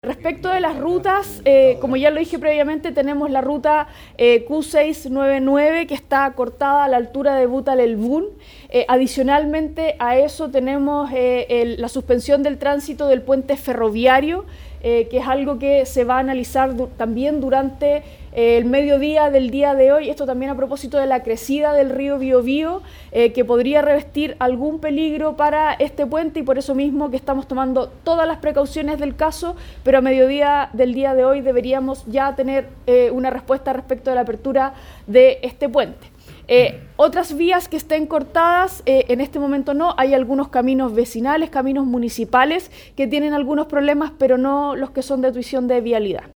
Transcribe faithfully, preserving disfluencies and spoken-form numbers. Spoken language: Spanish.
Respecto de las rutas, eh, como ya lo dije previamente, tenemos la ruta eh, Q seiscientos noventa y nueve que está cortada a la altura de Butalelbún. Eh, adicionalmente a eso tenemos eh, el, la suspensión del tránsito del puente ferroviario, eh, que es algo que se va a analizar du también durante eh, el mediodía del día de hoy. Esto también a propósito de la crecida del río Biobío, eh, que podría revestir algún peligro para este puente, y por eso mismo que estamos tomando todas las precauciones del caso, pero a mediodía del día de hoy deberíamos ya tener eh, una respuesta respecto de la apertura de este puente. Eh, otras vías que estén cortadas, eh, en este momento no, hay algunos caminos vecinales, caminos municipales que tienen algunos problemas, pero no los que son de tuición de vialidad.